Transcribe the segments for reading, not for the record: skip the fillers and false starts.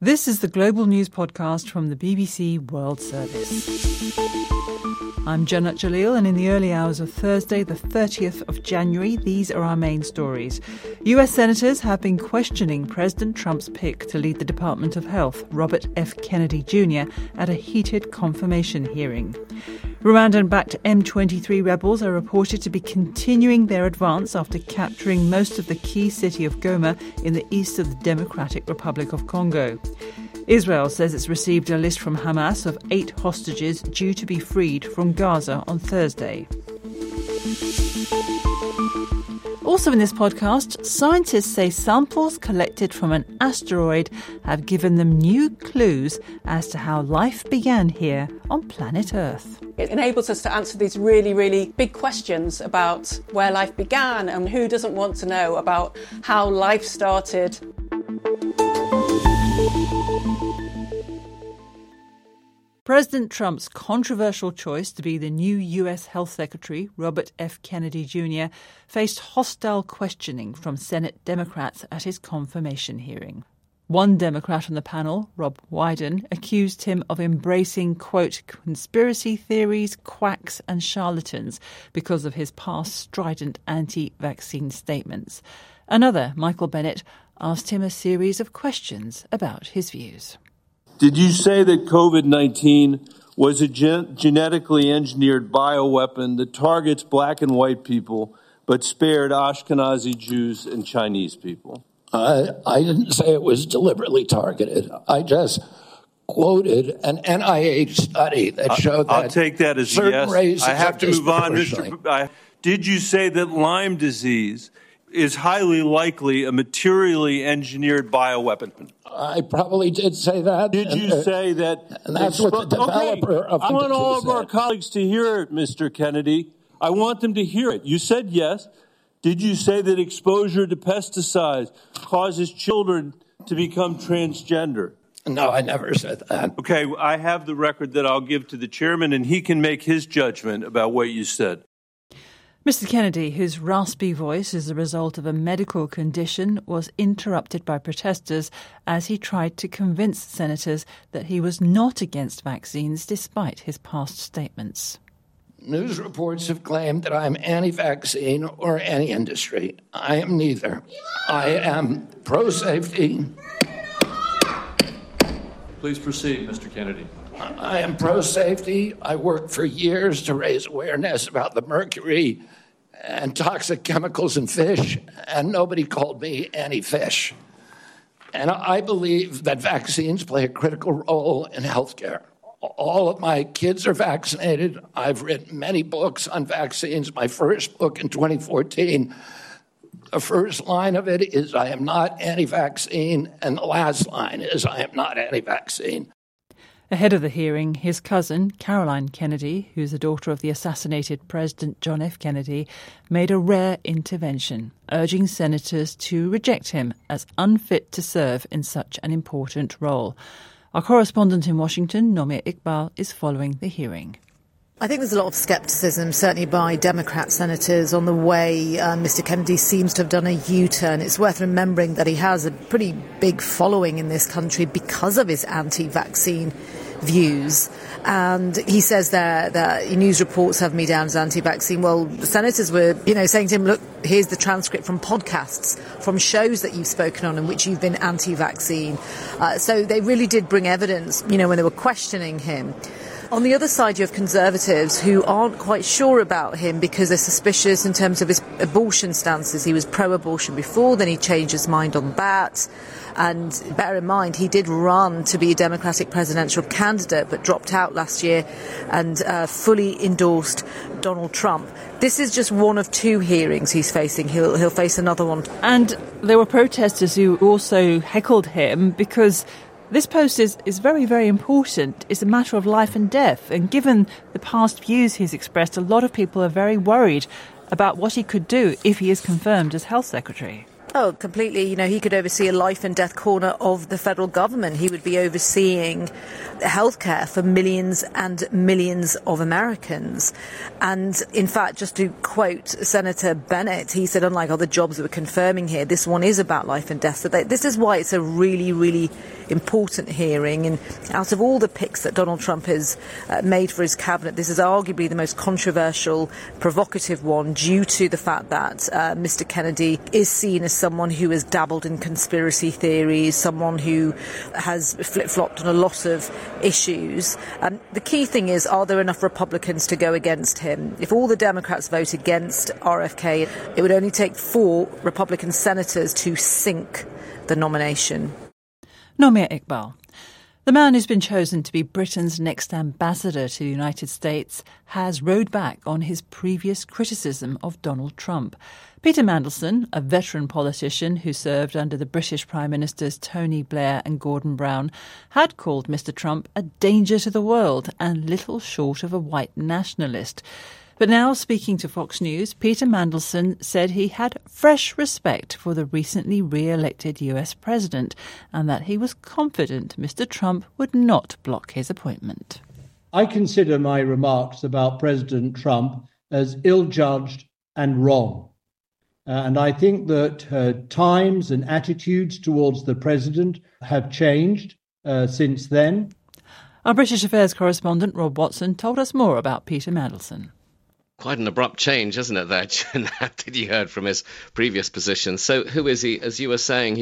This is the Global News Podcast from the BBC World Service. I'm Jannat Jalil, and in the early hours of Thursday, the 30th of January, these are our main stories. US senators have been questioning President Trump's pick to lead the Department of Health, Robert F. Kennedy Jr., at a heated confirmation hearing. Rwandan-backed M23 rebels are reported to be continuing their advance after capturing most of the key city of Goma in the east of the Democratic Republic of Congo. Israel says it's received a list from Hamas of 8 hostages due to be freed from Gaza on Thursday. Also in this podcast, scientists say samples collected from an asteroid have given them new clues as to how life began here on planet Earth. It enables us to answer these really, really big questions about where life began and who doesn't want to know about how life started. President Trump's controversial choice to be the new US Health Secretary, Robert F. Kennedy Jr., faced hostile questioning from Senate Democrats at his confirmation hearing. One Democrat on the panel, Rob Wyden, accused him of embracing, quote, conspiracy theories, quacks and charlatans because of his past strident anti-vaccine statements. Another, Michael Bennet, asked him a series of questions about his views. Did you say that COVID-19 was a genetically engineered bioweapon that targets black and white people but spared Ashkenazi Jews and Chinese people? I didn't say it was deliberately targeted. I just quoted an NIH study that showed that I'll take that as a yes. I have to move on, Mr. Did you say that Lyme disease is highly likely a materially engineered bioweapon? I probably did say that. Did you say that? And that's what the developer of the I want all of said. our colleagues to hear it, Mr. Kennedy. I want them to hear it. You said yes. Did you say that exposure to pesticides causes children to become transgender? No, I never said that. Okay, I have the record that I'll give to the chairman, and he can make his judgment about what you said. Mr. Kennedy, whose raspy voice is the result of a medical condition, was interrupted by protesters as he tried to convince senators that he was not against vaccines despite his past statements. News reports have claimed that I'm anti-vaccine or anti-industry. I am neither. I am pro-safety. Please proceed, Mr. Kennedy. I am pro-safety. I worked for years to raise awareness about the mercury and toxic chemicals in fish, and nobody called me anti-fish. And I believe that vaccines play a critical role in healthcare. All of my kids are vaccinated. I've written many books on vaccines. My first book in 2014, the first line of it is, I am not anti-vaccine, and the last line is, I am not anti-vaccine. Ahead of the hearing, his cousin, Caroline Kennedy, who's the daughter of the assassinated President John F. Kennedy, made a rare intervention, urging senators to reject him as unfit to serve in such an important role. Our correspondent in Washington, Nomir Iqbal, is following the hearing. I think there's a lot of scepticism, certainly by Democrat senators, on the way Mr. Kennedy seems to have done a U-turn. It's worth remembering that he has a pretty big following in this country because of his anti-vaccine views. And he says there that news reports have me down as anti-vaccine. Well, the senators were, saying to him, look, here's the transcript from podcasts, from shows that you've spoken on in which you've been anti-vaccine. So they really did bring evidence, when they were questioning him. On the other side, you have conservatives who aren't quite sure about him because they're suspicious in terms of his abortion stances. He was pro-abortion before, then he changed his mind on that. And bear in mind, he did run to be a Democratic presidential candidate, but dropped out last year and fully endorsed Donald Trump. This is just one of 2 hearings he's facing. He'll face another one. And there were protesters who also heckled him because this post is very, very important. It's a matter of life and death. And given the past views he's expressed, a lot of people are very worried about what he could do if he is confirmed as health secretary. Oh, completely. You know, he could oversee a life and death corner of the federal government. He would be overseeing healthcare for millions and millions of Americans. And in fact, just to quote Senator Bennett, he said, unlike other jobs that we're confirming here, this one is about life and death. So this is why it's a really, really important hearing. And out of all the picks that Donald Trump has made for his cabinet, this is arguably the most controversial, provocative one due to the fact that Mr. Kennedy is seen as someone who has dabbled in conspiracy theories, someone who has flip-flopped on a lot of issues. The key thing is, are there enough Republicans to go against him? If all the Democrats vote against RFK, it would only take 4 Republican senators to sink the nomination. Nomia Iqbal. The man who's been chosen to be Britain's next ambassador to the United States has rode back on his previous criticism of Donald Trump. Peter Mandelson, a veteran politician who served under the British Prime Ministers Tony Blair and Gordon Brown, had called Mr. Trump a danger to the world and little short of a white nationalist. But now, speaking to Fox News, Peter Mandelson said he had fresh respect for the recently re-elected US president and that he was confident Mr. Trump would not block his appointment. I consider my remarks about President Trump as ill-judged and wrong. And I think that times and attitudes towards the president have changed since then. Our British Affairs correspondent Rob Watson told us more about Peter Mandelson. Quite an abrupt change, isn't it, there, Jeanette, that you heard from his previous position. So who is he? As you were saying,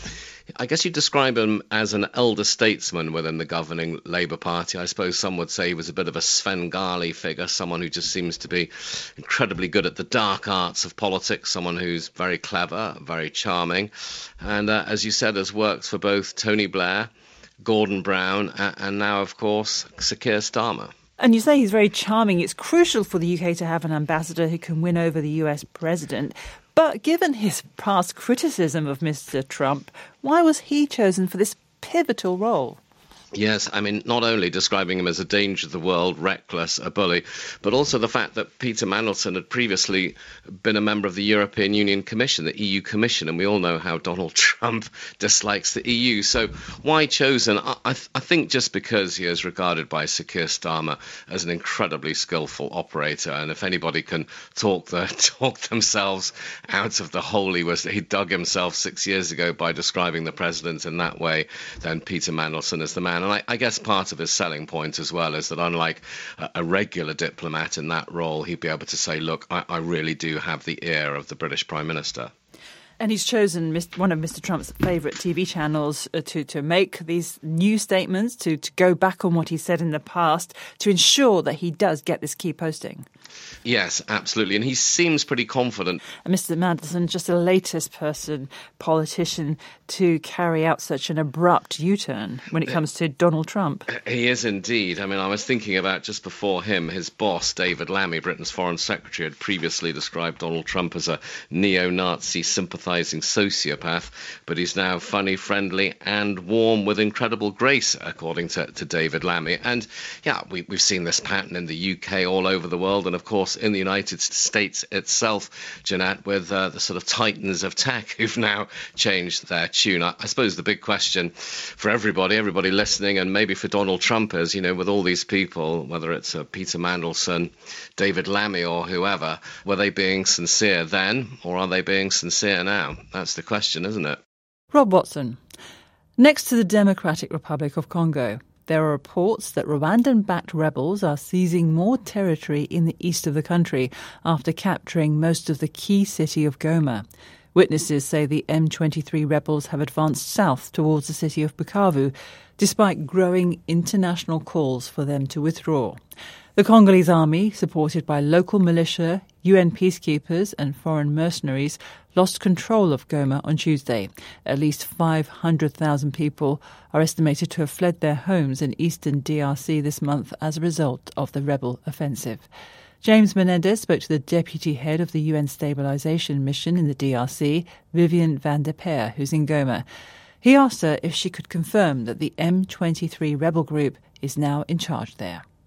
I guess you'd describe him as an elder statesman within the governing Labour Party. I suppose some would say he was a bit of a Svengali figure, someone who just seems to be incredibly good at the dark arts of politics, someone who's very clever, very charming. And as you said, has worked for both Tony Blair, Gordon Brown, and now, of course, Sir Keir Starmer. And you say he's very charming. It's crucial for the UK to have an ambassador who can win over the US president. But given his past criticism of Mr. Trump, why was he chosen for this pivotal role? Yes, I mean, not only describing him as a danger to the world, reckless, a bully, but also the fact that Peter Mandelson had previously been a member of the European Union Commission, the EU Commission, and we all know how Donald Trump dislikes the EU. So why chosen? I think just because he is regarded by Sir Keir Starmer as an incredibly skillful operator, and if anybody can talk themselves out of the hole he dug himself 6 years ago by describing the president in that way, then Peter Mandelson is the man. And I guess part of his selling point as well is that unlike a regular diplomat in that role, he'd be able to say, look, I really do have the ear of the British Prime Minister. And he's chosen one of Mr. Trump's favourite TV channels to make these new statements, to go back on what he said in the past, to ensure that he does get this key posting. Yes, absolutely. And he seems pretty confident. And Mr. Mandelson, just the latest politician to carry out such an abrupt U-turn when it comes to Donald Trump. He is indeed. I mean, I was thinking about just before him, his boss, David Lammy, Britain's Foreign Secretary, had previously described Donald Trump as a neo-Nazi sympathising sociopath, but he's now funny, friendly and warm with incredible grace, according to David Lammy. And yeah, we've seen this pattern in the UK, all over the world, and of course in the United States itself, Jeanette, with the sort of titans of tech who've now changed their tune. I suppose the big question for everybody listening, and maybe for Donald Trump is, with all these people, whether it's Peter Mandelson, David Lammy or whoever, were they being sincere then or are they being sincere now? That's the question, isn't it? Rob Watson. Next to the Democratic Republic of Congo, there are reports that Rwandan-backed rebels are seizing more territory in the east of the country after capturing most of the key city of Goma. Witnesses say the M23 rebels have advanced south towards the city of Bukavu, despite growing international calls for them to withdraw. The Congolese army, supported by local militia, UN peacekeepers and foreign mercenaries, lost control of Goma on Tuesday. At least 500,000 people are estimated to have fled their homes in eastern DRC this month as a result of the rebel offensive. James Menendez spoke to the deputy head of the UN stabilisation mission in the DRC, Vivian van der Peer, who's in Goma. He asked her if she could confirm that the M23 rebel group is now in charge there.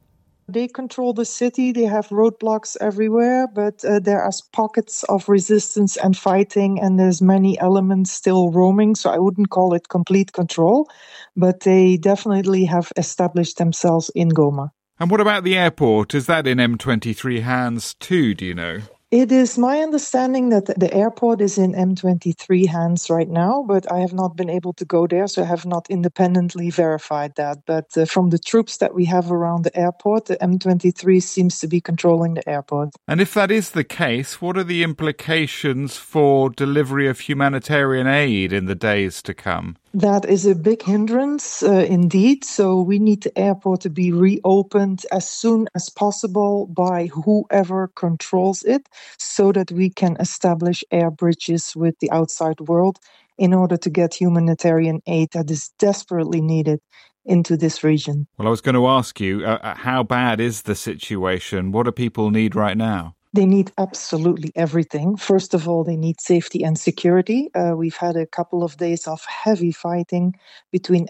They control the city. They have roadblocks everywhere, but there are pockets of resistance and fighting, and there's many elements still roaming. So I wouldn't call it complete control, but they definitely have established themselves in Goma. And what about the airport? Is that in M23 hands too, do you know? It is my understanding that the airport is in M23 hands right now, but I have not been able to go there, so I have not independently verified that. But from the troops that we have around the airport, the M23 seems to be controlling the airport. And if that is the case, what are the implications for delivery of humanitarian aid in the days to come? That is a big hindrance, indeed. So we need the airport to be reopened as soon as possible by whoever controls it, so that we can establish air bridges with the outside world in order to get humanitarian aid that is desperately needed into this region. Well, I was going to ask you, how bad is the situation? What do people need right now? They need absolutely everything. First of all, they need safety and security. We've had a couple of days of heavy fighting between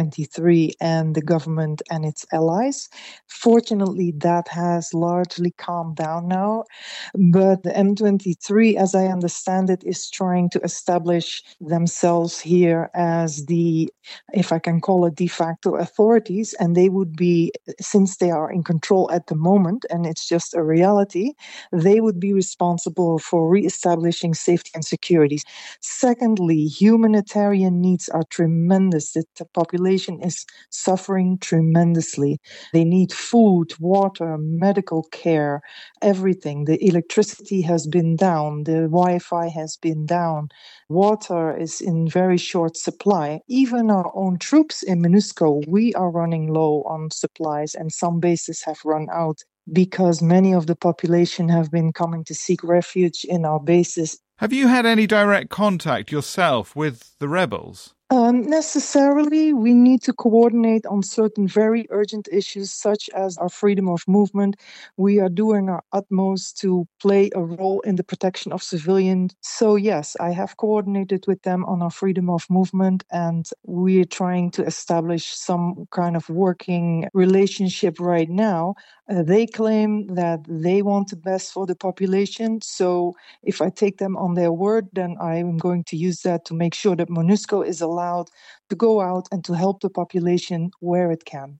M23 and the government and its allies. Fortunately, that has largely calmed down now. But the M23, as I understand it, is trying to establish themselves here as the, if I can call it, de facto authorities. And they would be, since they are in control at the moment, and it's just a reality, they would be responsible for re-establishing safety and security. Secondly, humanitarian needs are tremendous. The population is suffering tremendously. They need food, water, medical care, everything. The electricity has been down. The Wi-Fi has been down. Water is in very short supply. Even our own troops in MONUSCO, we are running low on supplies, and some bases have run out, because many of the population have been coming to seek refuge in our bases. Have you had any direct contact yourself with the rebels? Necessarily, we need to coordinate on certain very urgent issues, such as our freedom of movement. We are doing our utmost to play a role in the protection of civilians. So yes, I have coordinated with them on our freedom of movement, and we're trying to establish some kind of working relationship right now. They claim that they want the best for the population. So if I take them on their word, then I am going to use that to make sure that MONUSCO is allowed to go out and to help the population where it can.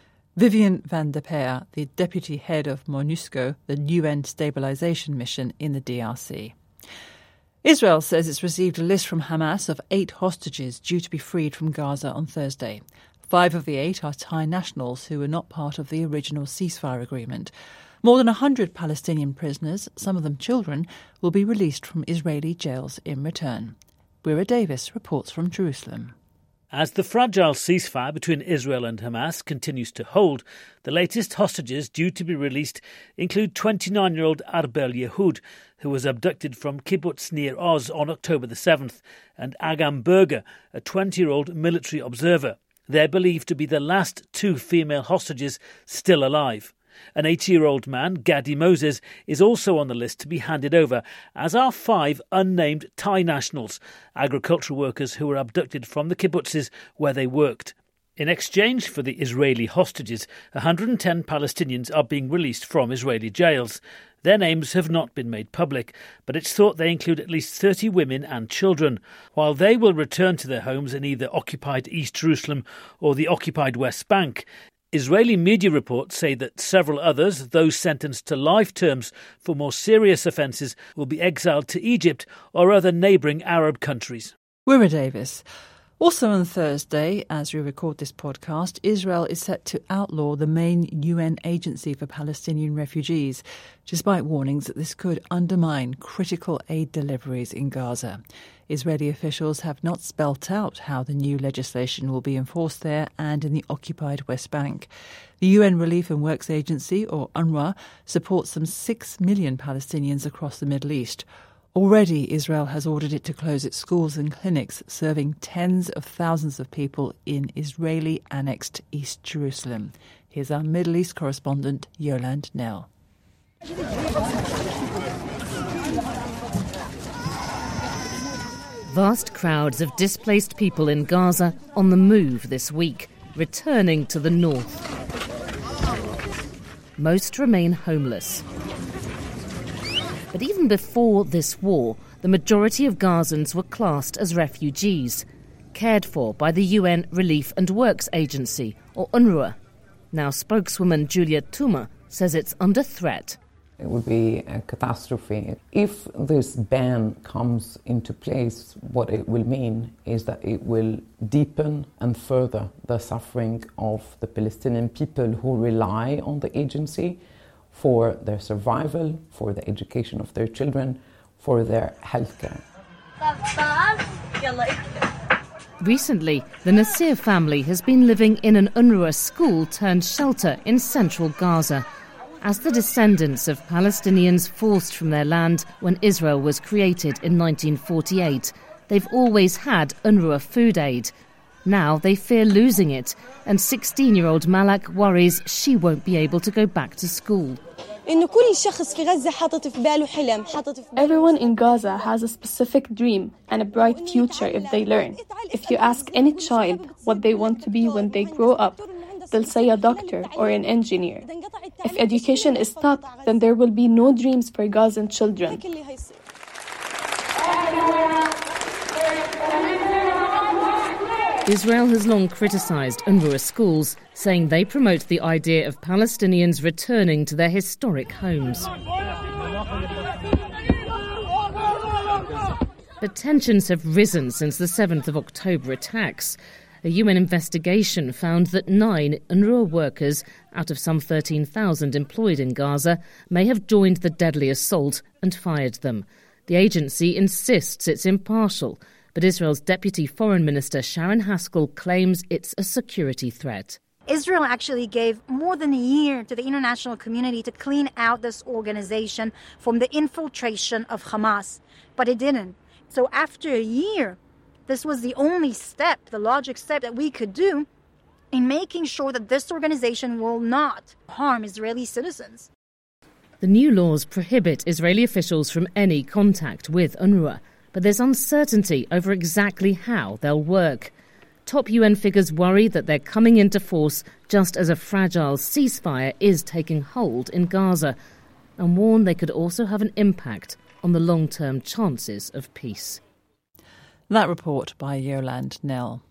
Vivian van der Peer, the deputy head of MONUSCO, the UN stabilization mission in the DRC. Israel says it's received a list from Hamas of 8 hostages due to be freed from Gaza on Thursday. 5 of the 8 are Thai nationals who were not part of the original ceasefire agreement. More than 100 Palestinian prisoners, some of them children, will be released from Israeli jails in return. Wira Davis reports from Jerusalem. As the fragile ceasefire between Israel and Hamas continues to hold, the latest hostages due to be released include 29-year-old Arbel Yehud, who was abducted from Kibbutz Nir Oz on October the 7th, and Agam Berger, a 20-year-old military observer. They're believed to be the last 2 female hostages still alive. An 80-year-old man, Gadi Moses, is also on the list to be handed over, as are 5 unnamed Thai nationals, agricultural workers who were abducted from the kibbutzes where they worked. In exchange for the Israeli hostages, 110 Palestinians are being released from Israeli jails. Their names have not been made public, but it's thought they include at least 30 women and children. While they will return to their homes in either occupied East Jerusalem or the occupied West Bank, Israeli media reports say that several others, those sentenced to life terms for more serious offences, will be exiled to Egypt or other neighbouring Arab countries. Wira Davis. Also on Thursday, as we record this podcast, Israel is set to outlaw the main UN agency for Palestinian refugees, despite warnings that this could undermine critical aid deliveries in Gaza. Israeli officials have not spelt out how the new legislation will be enforced there and in the occupied West Bank. The UN Relief and Works Agency, or UNRWA, supports some 6 million Palestinians across the Middle East. Already, Israel has ordered it to close its schools and clinics, serving tens of thousands of people in Israeli-annexed East Jerusalem. Here's our Middle East correspondent, Yolande Nell. Vast crowds of displaced people in Gaza on the move this week, returning to the north. most remain homeless. But even before this war, the majority of Gazans were classed as refugees, cared for by the UN Relief and Works Agency, or UNRWA. Now spokeswoman Julia Tuma says it's under threat. It would be a catastrophe. If this ban comes into place, what it will mean is that it will deepen and further the suffering of the Palestinian people who rely on the agency for their survival, for the education of their children, for their healthcare. Recently, the Nasir family has been living in an UNRWA school turned shelter in central Gaza. As the descendants of Palestinians forced from their land when Israel was created in 1948, they've always had UNRWA food aid. Now they fear losing it, and 16-year-old Malak worries she won't be able to go back to school. Everyone in Gaza has a specific dream and a bright future if they learn. If you ask any child what they want to be when they grow up, they'll say a doctor or an engineer. If education is stopped, then there will be no dreams for Gazan children. Israel has long criticised UNRWA schools, saying they promote the idea of Palestinians returning to their historic homes. But tensions have risen since the 7th of October attacks. A UN investigation found that 9 UNRWA workers, out of some 13,000 employed in Gaza, may have joined the deadly assault and fired them. The agency insists it's impartial, but Israel's Deputy Foreign Minister Sharon Haskell claims it's a security threat. Israel actually gave more than a year to the international community to clean out this organization from the infiltration of Hamas, but it didn't. So after a year, this was the only step, the logic step that we could do in making sure that this organization will not harm Israeli citizens. The new laws prohibit Israeli officials from any contact with UNRWA, but there's uncertainty over exactly how they'll work. Top UN figures worry that they're coming into force just as a fragile ceasefire is taking hold in Gaza, and warn they could also have an impact on the long-term chances of peace. That report by Yolande Nell.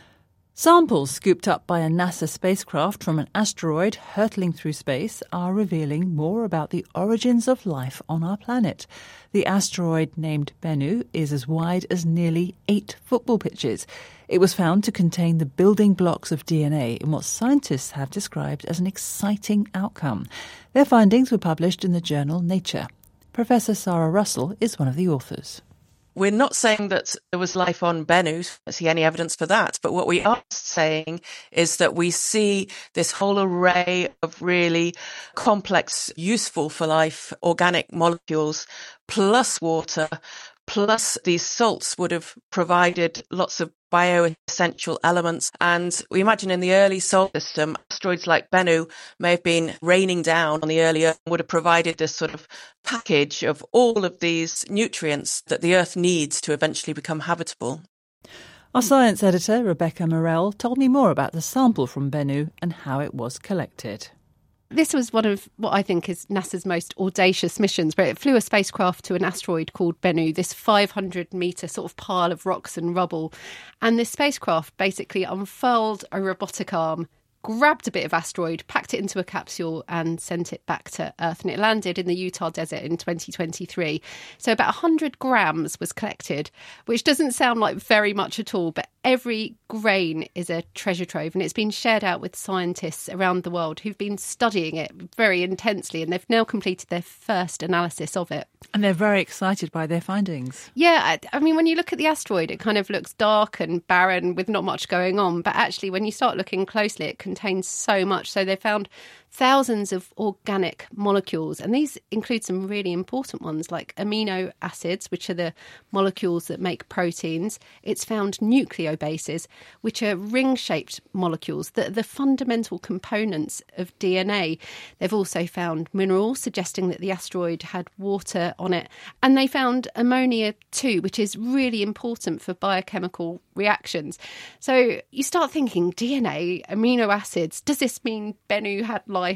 Samples scooped up by a NASA spacecraft from an asteroid hurtling through space are revealing more about the origins of life on our planet. The asteroid, named Bennu, is as wide as nearly 8 football pitches. It was found to contain the building blocks of DNA in what scientists have described as an exciting outcome. Their findings were published in the journal Nature. Professor Sarah Russell is one of the authors. We're not saying that there was life on Bennu, I don't see any evidence for that. But what we are saying is that we see this whole array of really complex, useful for life organic molecules, plus water, plus these salts would have provided lots of bioessential elements. And we imagine in the early solar system, asteroids like Bennu may have been raining down on the early Earth and would have provided this sort of package of all of these nutrients that the Earth needs to eventually become habitable. Our science editor, Rebecca Morell, told me more about the sample from Bennu and how it was collected. This was one of what I think is NASA's most audacious missions, where it flew a spacecraft to an asteroid called Bennu, this 500-metre sort of pile of rocks and rubble. And this spacecraft basically unfurled a robotic arm, grabbed a bit of asteroid, packed it into a capsule and sent it back to Earth. And it landed in the Utah desert in 2023. So about 100 grams was collected, which doesn't sound like very much at all, but every grain is a treasure trove, and it's been shared out with scientists around the world who've been studying it very intensely, and they've now completed their first analysis of it. And they're very excited by their findings. Yeah, I mean, when you look at the asteroid, it kind of looks dark and barren with not much going on. But actually, when you start looking closely, it contains so much. So they found thousands of organic molecules, and these include some really important ones like amino acids, which are the molecules that make proteins. It's found nucleobases, which are ring-shaped molecules that are the fundamental components of DNA. They've also found minerals, suggesting that the asteroid had water on it. And they found ammonia too, which is really important for biochemical reactions. So you start thinking, DNA, amino acids, does this mean Bennu had life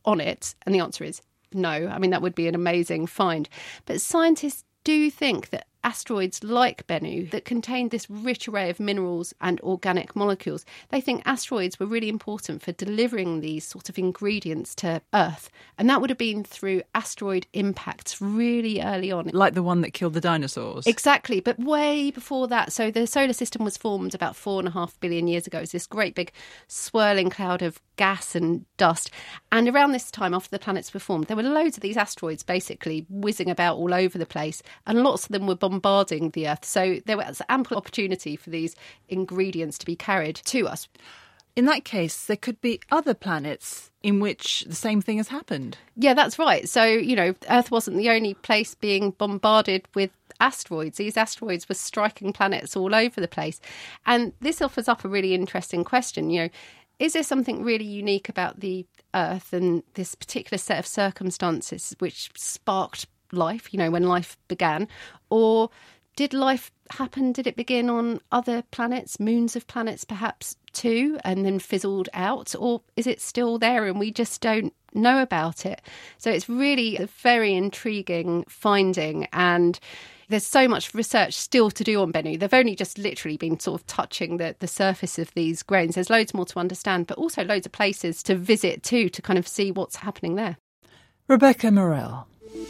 on it? And the answer is no. I mean, that would be an amazing find. But scientists do think that asteroids like Bennu that contained this rich array of minerals and organic molecules, they think asteroids were really important for delivering these sort of ingredients to Earth. And that would have been through asteroid impacts really early on. Like the one that killed the dinosaurs. Exactly, but way before that. So the solar system was formed about 4.5 billion years ago. It's this great big swirling cloud of gas and dust. And around this time, after the planets were formed, there were loads of these asteroids basically whizzing about all over the place. And lots of them were bombarding the Earth. So there was ample opportunity for these ingredients to be carried to us. In that case, there could be other planets in which the same thing has happened. Yeah, that's right. So, Earth wasn't the only place being bombarded with asteroids. These asteroids were striking planets all over the place. And this offers up a really interesting question. Is there something really unique about the Earth and this particular set of circumstances which sparked life, when life began? Or did life happen? Did it begin on other planets, moons of planets perhaps too, and then fizzled out? Or is it still there and we just don't know about it? So it's really a very intriguing finding, and there's so much research still to do on Bennu. They've only just literally been sort of touching the surface of these grains. There's loads more to understand, but also loads of places to visit too, to kind of see what's happening there. Rebecca Morell.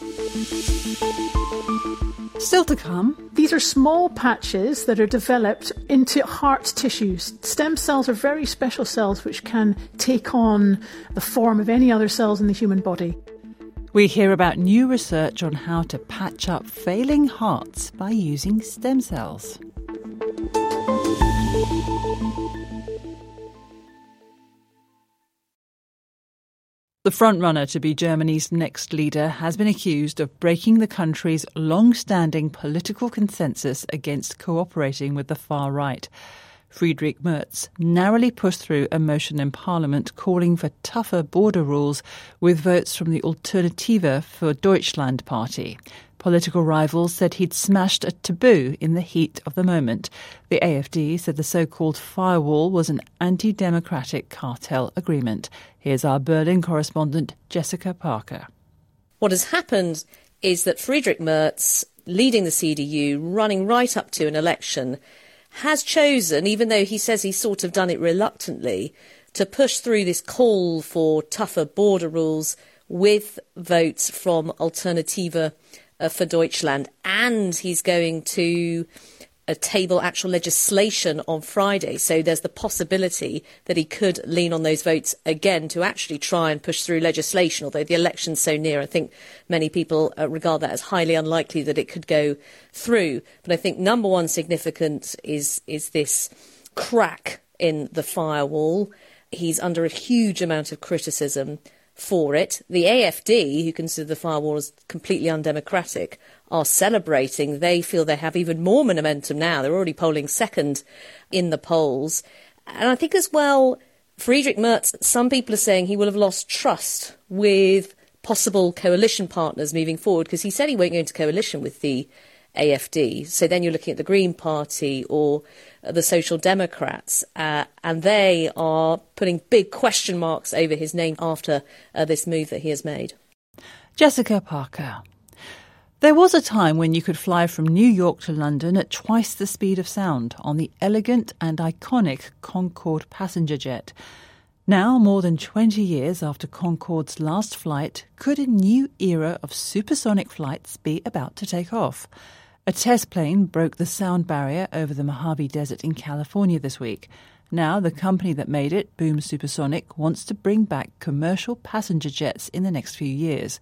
Still to come. These are small patches that are developed into heart tissues. Stem cells are very special cells which can take on the form of any other cells in the human body. We hear about new research on how to patch up failing hearts by using stem cells. The frontrunner to be Germany's next leader has been accused of breaking the country's long-standing political consensus against cooperating with the far right. Friedrich Merz narrowly pushed through a motion in Parliament calling for tougher border rules with votes from the Alternative für Deutschland party. Political rivals said he'd smashed a taboo in the heat of the moment. The AfD said the so-called firewall was an anti-democratic cartel agreement. Here's our Berlin correspondent, Jessica Parker. What has happened is that Friedrich Merz, leading the CDU, running right up to an election, has chosen, even though he says he's sort of done it reluctantly, to push through this call for tougher border rules with votes from Alternative für Deutschland. And he's going to table actual legislation on Friday. So there's the possibility that he could lean on those votes again to actually try and push through legislation, although the election's so near. I think many people regard that as highly unlikely that it could go through. But I think number one significant is this crack in the firewall. He's under a huge amount of criticism for it. The AfD, who consider the firewall as completely undemocratic, are celebrating. They feel they have even more momentum now. They're already polling second in the polls. And I think as well, Friedrich Merz, some people are saying he will have lost trust with possible coalition partners moving forward, because he said he won't go into coalition with the AfD. So then you're looking at the Green Party or the Social Democrats, and they are putting big question marks over his name after this move that he has made. Jessica Parker. There was a time when you could fly from New York to London at twice the speed of sound on the elegant and iconic Concorde passenger jet. Now, more than 20 years after Concorde's last flight, could a new era of supersonic flights be about to take off? A test plane broke the sound barrier over the Mojave Desert in California this week. Now, the company that made it, Boom Supersonic, wants to bring back commercial passenger jets in the next few years.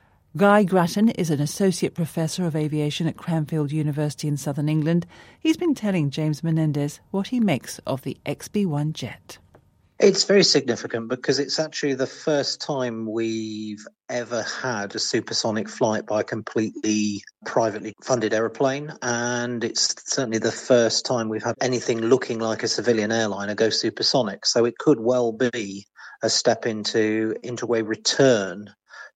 Guy Grattan is an associate professor of aviation at Cranfield University in southern England. He's been telling James Menendez what he makes of the XB-1 jet. It's very significant because it's actually the first time we've ever had a supersonic flight by a completely privately funded aeroplane, and it's certainly the first time we've had anything looking like a civilian airliner go supersonic. So it could well be a step into a return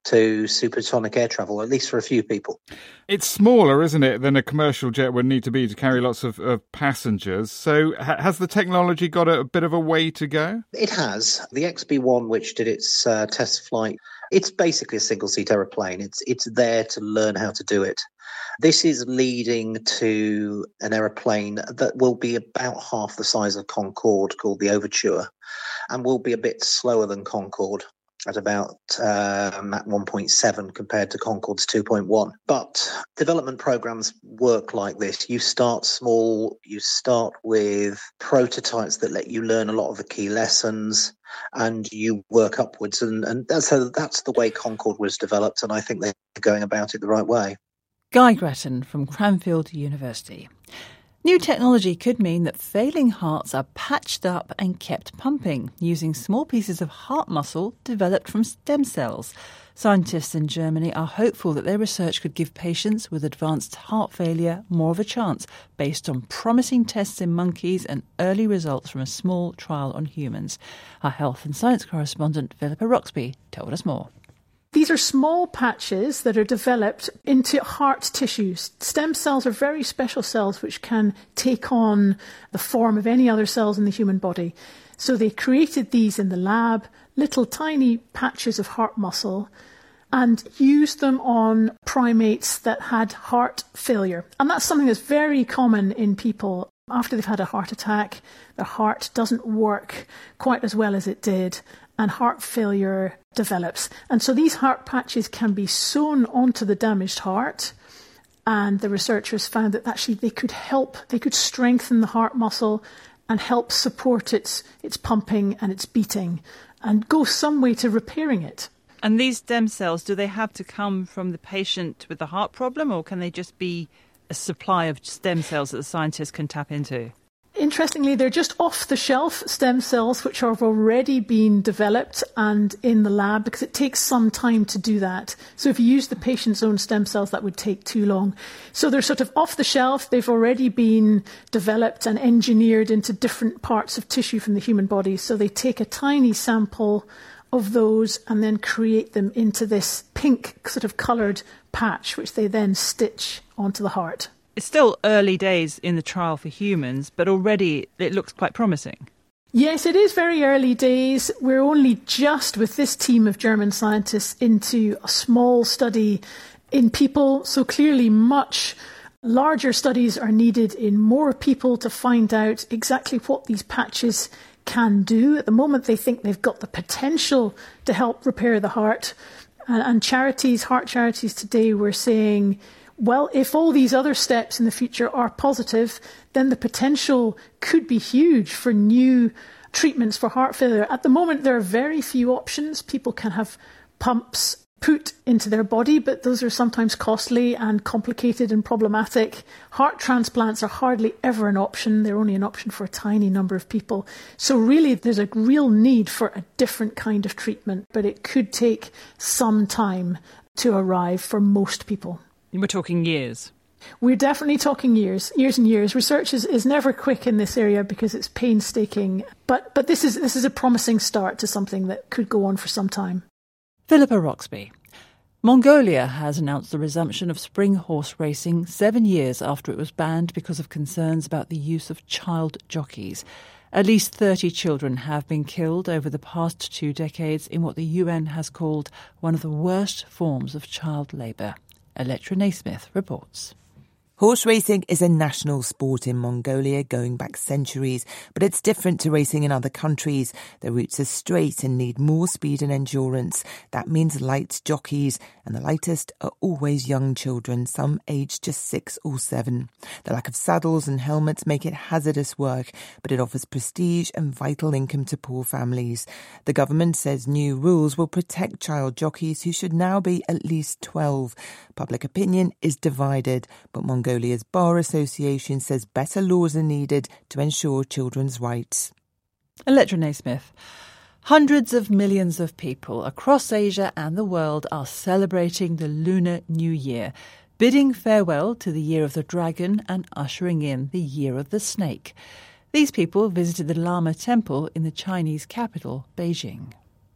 to supersonic air travel, at least for a few people. It's smaller, isn't it, than a commercial jet would need to be to carry lots of passengers. So has the technology got a bit of a way to go? It has. The XB-1, which did its test flight, it's basically a single-seat aeroplane. It's there to learn how to do it. This is leading to an aeroplane that will be about half the size of Concorde, called the Overture, and will be a bit slower than Concorde at about Mach 1.7 compared to Concorde's 2.1. But development programs work like this. You start small, you start with prototypes that let you learn a lot of the key lessons, and you work upwards. And that's the way Concorde was developed, and I think they're going about it the right way. Guy Gretton from Cranfield University. New technology could mean that failing hearts are patched up and kept pumping using small pieces of heart muscle developed from stem cells. Scientists in Germany are hopeful that their research could give patients with advanced heart failure more of a chance based on promising tests in monkeys and early results from a small trial on humans. Our health and science correspondent Philippa Roxby told us more. These are small patches that are developed into heart tissues. Stem cells are very special cells which can take on the form of any other cells in the human body. So they created these in the lab, little tiny patches of heart muscle, and used them on primates that had heart failure. And that's something that's very common in people. After they've had a heart attack, their heart doesn't work quite as well as it did, and heart failure develops. And so these heart patches can be sewn onto the damaged heart, and the researchers found that actually they could strengthen the heart muscle and help support its pumping and its beating and go some way to repairing it. And these stem cells, do they have to come from the patient with the heart problem, or can they just be a supply of stem cells that the scientists can tap into? Interestingly, they're just off-the-shelf stem cells which have already been developed and in the lab, because it takes some time to do that. So if you use the patient's own stem cells, that would take too long. So they're sort of off-the-shelf. They've already been developed and engineered into different parts of tissue from the human body. So they take a tiny sample of those and then create them into this pink sort of coloured patch, which they then stitch onto the heart. It's still early days in the trial for humans, but already it looks quite promising. Yes, it is very early days. We're only just, with this team of German scientists, into a small study in people. So clearly much larger studies are needed in more people to find out exactly what these patches can do. At the moment, they think they've got the potential to help repair the heart. And charities, heart charities today, were saying, well, if all these other steps in the future are positive, then the potential could be huge for new treatments for heart failure. At the moment, there are very few options. People can have pumps put into their body, but those are sometimes costly and complicated and problematic. Heart transplants are hardly ever an option. They're only an option for a tiny number of people. So really, there's a real need for a different kind of treatment, but it could take some time to arrive for most people. We're talking years. We're definitely talking years and years. Research is never quick in this area because it's painstaking. But this is a promising start to something that could go on for some time. Philippa Roxby. Mongolia has announced the resumption of spring horse racing 7 years after it was banned because of concerns about the use of child jockeys. At least 30 children have been killed over the past 2 decades in what the UN has called one of the worst forms of child labour. Electra Naismith reports. Horse racing is a national sport in Mongolia going back centuries, but it's different to racing in other countries. The routes are straight and need more speed and endurance. That means light jockeys, and the lightest are always young children, some aged just 6 or 7. The lack of saddles and helmets make it hazardous work, but it offers prestige and vital income to poor families. The government says new rules will protect child jockeys who should now be at least 12. Public opinion is divided, but Mongolia's Bar Association says better laws are needed to ensure children's rights. Electra Naismith. Hundreds of millions of people across Asia and the world are celebrating the Lunar New Year, bidding farewell to the Year of the Dragon and ushering in the Year of the Snake. These people visited the Lama Temple in the Chinese capital, Beijing.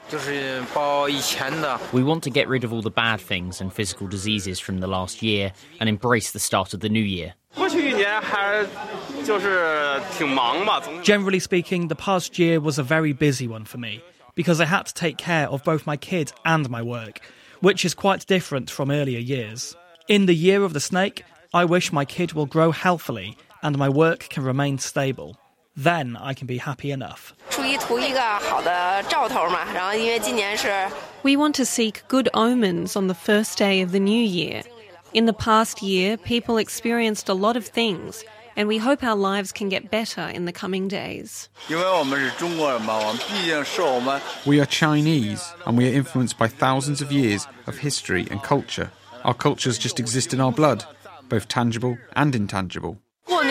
We want to get rid of all the bad things and physical diseases from the last year and embrace the start of the new year. Generally speaking, the past year was a very busy one for me because I had to take care of both my kids and my work, which is quite different from earlier years. In the year of the snake, I wish my kid will grow healthily and my work can remain stable. Then I can be happy enough. We want to seek good omens on the first day of the new year. In the past year, people experienced a lot of things, and we hope our lives can get better in the coming days. We are Chinese, and we are influenced by thousands of years of history and culture. Our cultures just exist in our blood, both tangible and intangible.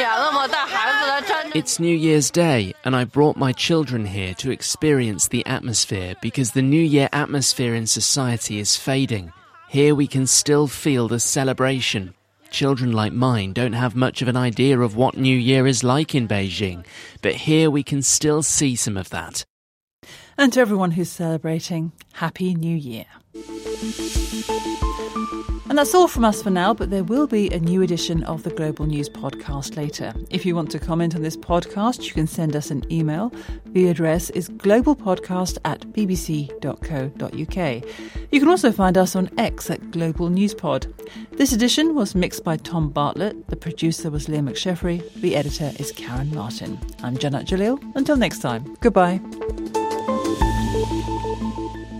It's New Year's Day, and I brought my children here to experience the atmosphere because the New Year atmosphere in society is fading. Here we can still feel the celebration. Children like mine don't have much of an idea of what New Year is like in Beijing, but here we can still see some of that. And to everyone who's celebrating, Happy New Year. And that's all from us for now, but there will be a new edition of the Global News podcast later. If you want to comment on this podcast, you can send us an email. The address is globalpodcast@bbc.co.uk. You can also find us on X at Global News Pod. This edition was mixed by Tom Bartlett. The producer was Leah McSheffrey. The editor is Karen Martin. I'm Janat Jalil. Until next time, goodbye.